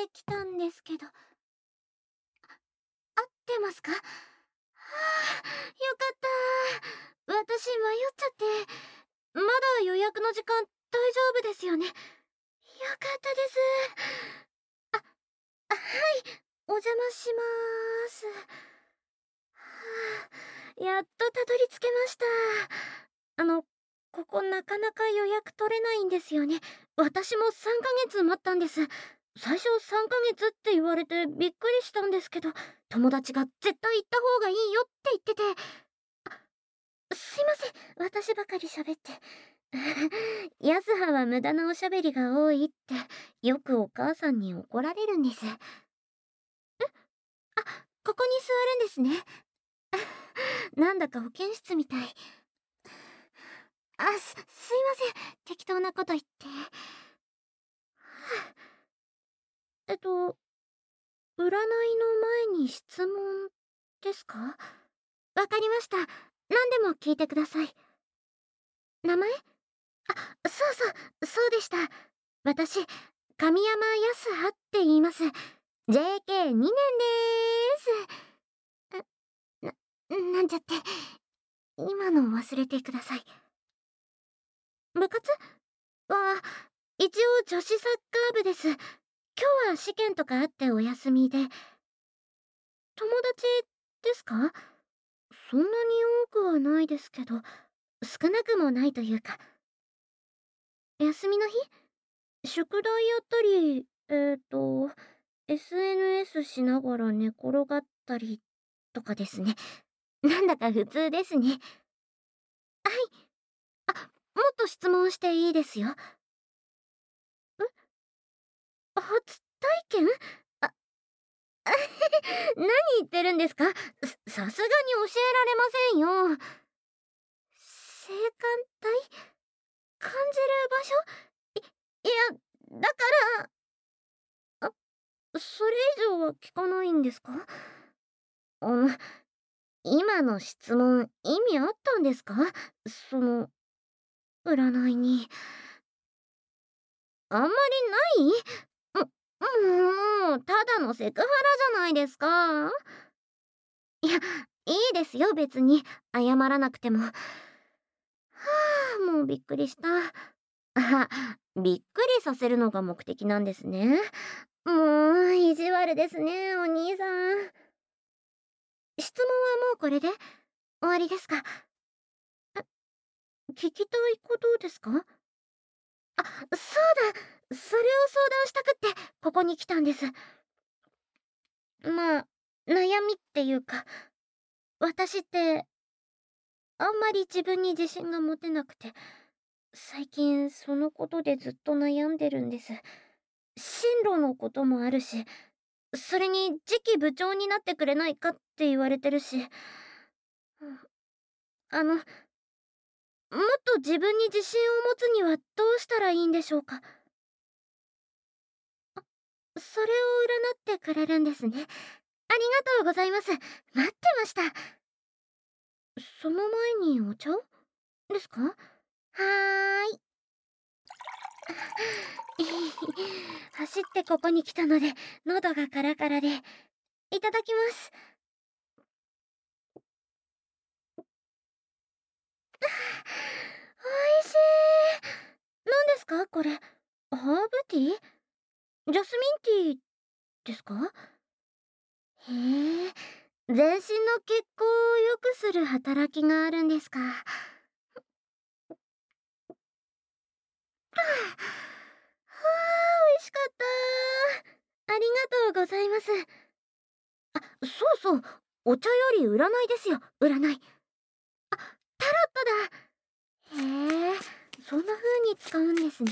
てきたんですけど、合ってますか？はあ、よかった。私迷っちゃって。まだ予約の時間大丈夫ですよね？よかったです。はい、お邪魔しまーす。はあ、やっとたどり着けました。あの、ここなかなか予約取れないんですよね。私も3ヶ月待ったんです。最初3ヶ月って言われてびっくりしたんですけど、友達が絶対行った方がいいよって言ってて、すいません、私ばかり喋って。ヤスハは無駄なおしゃべりが多いって、よくお母さんに怒られるんです。ここに座るんですね。なんだか保健室みたい。すいません。適当なこと言って。えっと、占いの前に質問ですか？わかりました。何でも聞いてください。名前？そうそう、そうでした。私、神山康葉って言います。JK2 年でーす。なんちゃって。今の忘れてください。部活は、一応女子サッカー部です。今日は試験とかあってお休みで。友達ですか？そんなに多くはないですけど、少なくもないというか。休みの日宿題やったり、SNS しながら寝転がったりとかですね。なんだか普通ですね。はい。もっと質問していいですよ。初体験？あ、何言ってるんですか？さすがに教えられませんよ。性感帯感じる場所？いや、だから、それ以上は聞かないんですか？うん、今の質問意味あったんですか？その、占いに。あんまりない？もう、ただのセクハラじゃないですか。いや、いいですよ、別に。謝らなくても。はあ、もうびっくりした。あ、びっくりさせるのが目的なんですね。もう、意地悪ですね、お兄さん。質問はもうこれで終わりですか？聞きたいことですか？そうだ、それを相談したくって、ここに来たんです。まあ、悩みっていうか、私って、あんまり自分に自信が持てなくて、最近そのことでずっと悩んでるんです。進路のこともあるし、それに次期部長になってくれないかって言われてるし、うん、もっと自分に自信を持つにはどうしたらいいんでしょうか？それを占ってくれるんですね。ありがとうございます。待ってました。その前にお茶をですか？はーい。走ってここに来たので、喉がカラカラで。いただきます。おいしい。何ですかこれ？ハーブティー？ジャスミンティーですか？へえ、全身の血行を良くする働きがあるんですか。はあ、美味しかった。ありがとうございます。そうそう、お茶より占いですよ、占い。タロットだ。へえ、そんな風に使うんですね。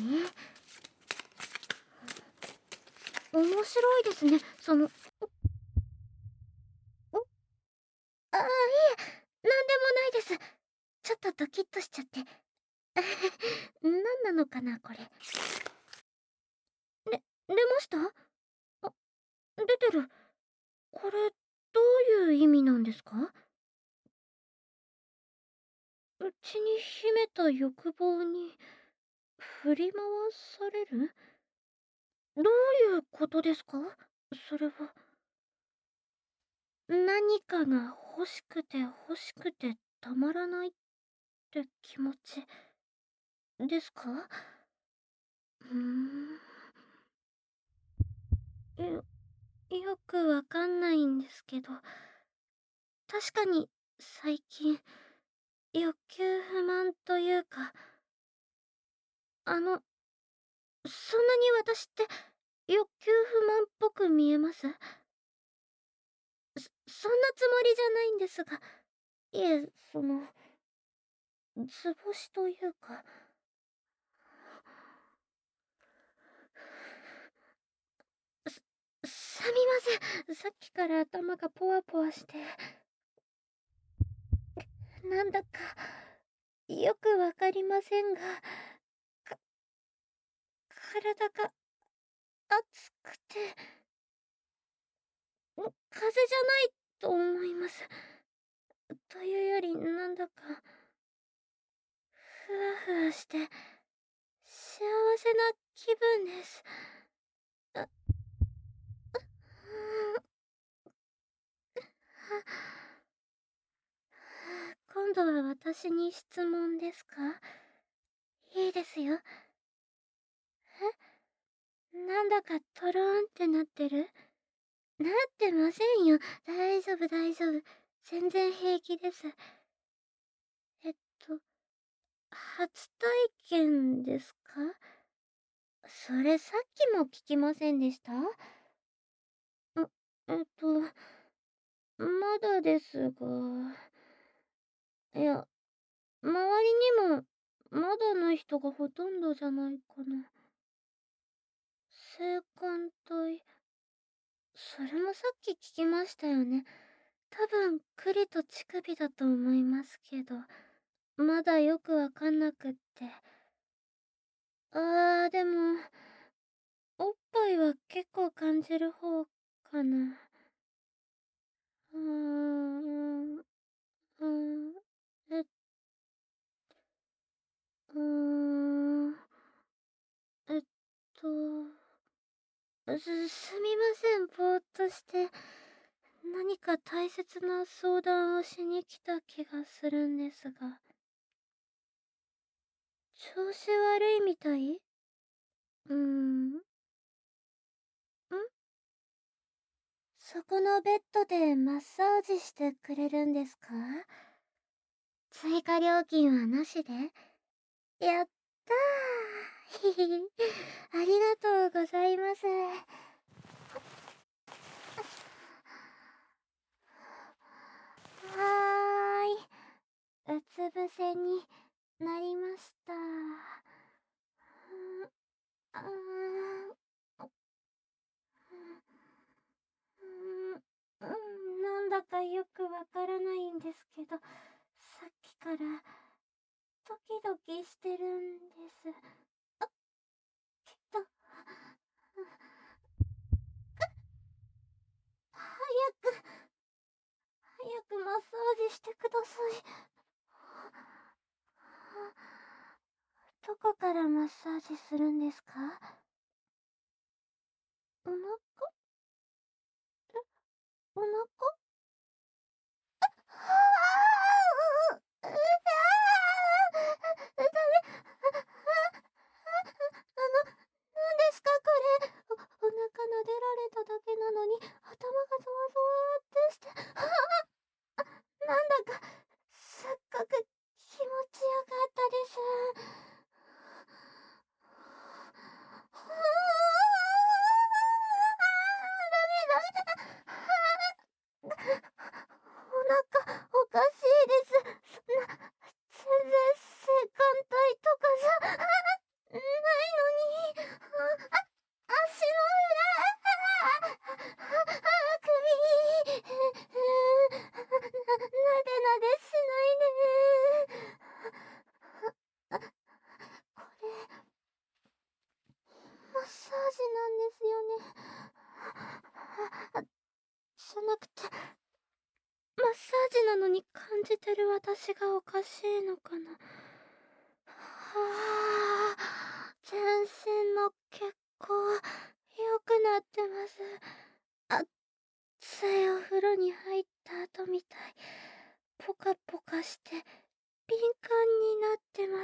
面白いですね。お、いえ、なんでもないです。ちょっとドキッとしちゃって。何なのかな、これ。出ました？出てる。これ、どういう意味なんですか？うちに秘めた欲望に振り回される？ どういうことですか？それは。何かが欲しくて欲しくてたまらないって気持ちですか？うーん。よくわかんないんですけど、確かに最近、欲求不満というか、あの、そんなに私って欲求不満っぽく見えます？そんなつもりじゃないんですが、いえ、図星というか、す、すみません。さっきから頭がポワポワして、なんだか、よくわかりませんが、か、体が熱くて、風邪じゃないと思います。というより、なんだか、ふわふわして、幸せな気分です。あ、今度は私に質問ですか？いいですよ。なんだかトローンってなってる？なってませんよ。大丈夫大丈夫。全然平気です。えっと、初体験ですか？それさっきも聞きませんでした？えっと、まだですが。いや、周りにも、まだの人がほとんどじゃないかな。性感帯。それもさっき聞きましたよね。多分、栗と乳首だと思いますけど、まだよくわかんなくって。でも、おっぱいは結構感じる方かな。うーん、えっうーん、えっと、すみません、ぼーっとして。何か大切な相談をしに来た気がするんですが。調子悪いみたい？ん？そこのベッドでマッサージしてくれるんですか？追加料金はなしで？やったー。ひひひ。ありがとうございます。はーい。うつ伏せになりました。うーん、なんだかよくわからないんですけど、さっきからドキドキしてるんです。けど、早く、早くマッサージしてください。どこからマッサージするんですか？お腹？お腹？ダメ。なんですかこれ。お腹撫でられただけなのに、頭がゾワゾワってして。なんだか、すっごく気持ちよかったです。ダメダメ。お腹おかしいです。全然性感帯とかじゃないのに。足の裏、首、なでなでしないで。これ、マッサージなんですよね。じゃなくて、マッサージなのに感じてる私がおかしいのかな。全身の血行良くなってます。熱いお風呂に入った後みたい。ポカポカして敏感になってます。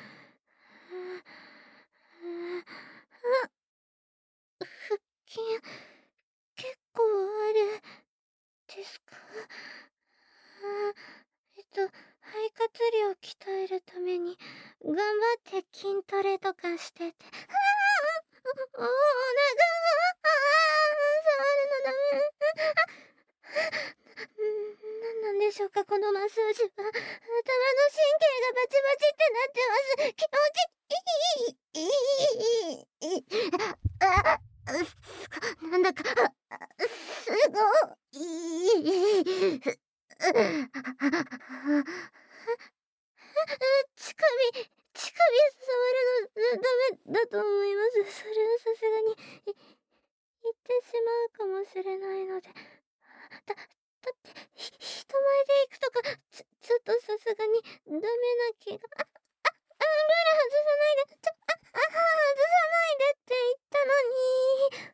腹筋結構あるですか？肺活量鍛えるために頑張って筋トレとかしてて。お腹が、触るのダメ。なんなんでしょうか、このマッサージは。頭の神経がバチバチってなってます。気持ちいい。なんだか、すごい。乳首触るの、ダメだと思います。それはさすがに、言ってしまうかもしれないので。だって、人前で行くとか、ちょっとさすがに、ダメな気が。ルール外さないで。外さないでって言ったのに。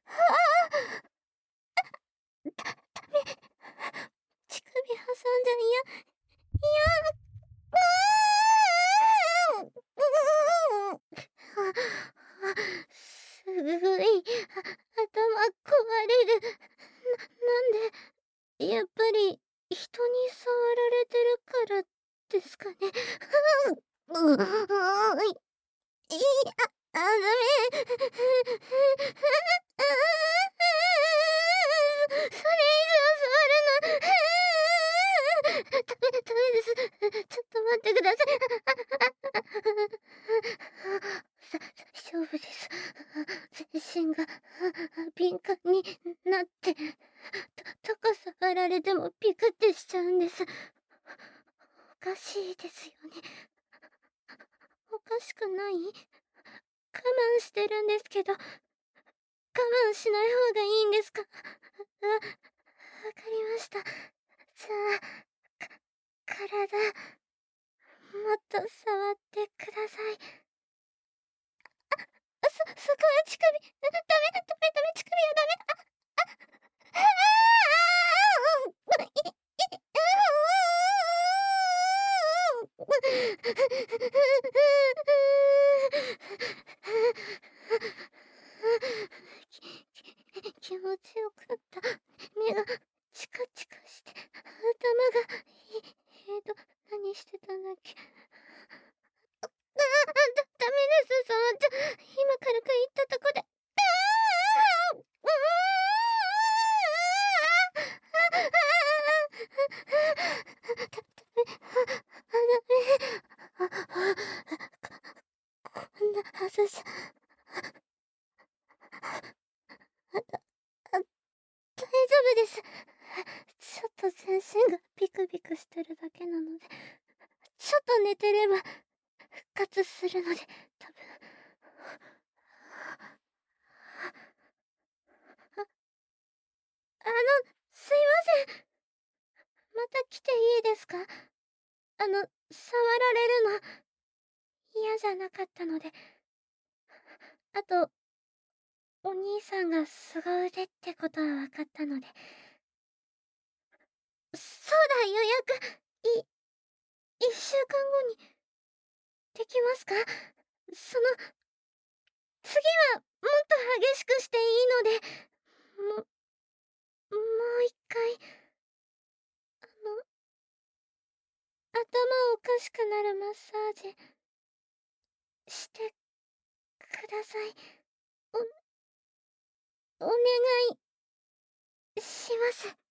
ダメ。乳首挟んじゃ嫌。すごい、頭壊れる。なんで、やっぱり、人に触られてるからですかね。ダメ。それ以上触るの。ダメです。ちょっと待ってください。大丈夫です。全身が敏感になって、高さ触られてもピクってしちゃうんです。おかしいですよね。おかしくない？我慢してるんですけど、我慢しない方がいいんですか？わかりました。じゃあ、体、もっと触ってください。そこは乳首。ダメ、乳首はダメ。気持ちよかった。目がチカチカして、頭が、何してたんだっけ。ダメです、触っちゃ。今軽く言ったとこで。こんなはずじゃ。大丈夫です。ちょっと全身がビクビクしてるだけなので、ちょっと寝てれば復活するので、多分。すいません。また来ていいですか？触られるの嫌じゃなかったので。あと、お兄さんが凄腕ってことは分かったので。そうだ、予約。1週間後にできますか？その、次はもっと激しくしていいので、もう一回、頭おかしくなるマッサージしてください。お願いします。